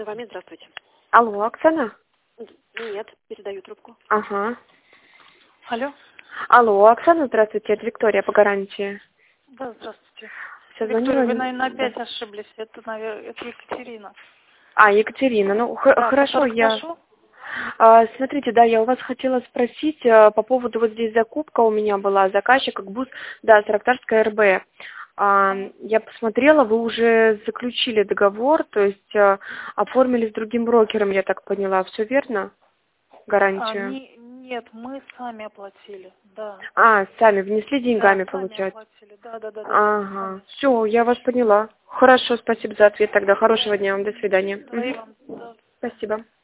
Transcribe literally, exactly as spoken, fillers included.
Связываю вами. Здравствуйте. Алло, Оксана? Нет, передаю трубку. Ага. Алло. Алло, Оксана, здравствуйте, это Виктория по гарантии. Да, здравствуйте. Все Виктория, звонила... вы, наверное, опять Да. ошиблись. Это, наверное, это Екатерина. А, Екатерина, ну х- Да, хорошо, я... прошу. А, смотрите, да, я у вас хотела спросить а, по поводу, вот здесь закупка у меня была, заказчик, как бус, да, Сарактарская РБ. А, я посмотрела, вы уже заключили договор, то есть а, оформили с другим брокером, я так поняла, все верно? Гарантию. А, не, нет, мы сами оплатили, да. А, сами внесли деньгами, Да, сами получается? оплатили, да, да, да, да, да. Ага, Сами. все, я вас поняла. Хорошо, спасибо за ответ тогда. Хорошего Да. дня вам, до свидания. Да, и Мгм. вам, да. Спасибо.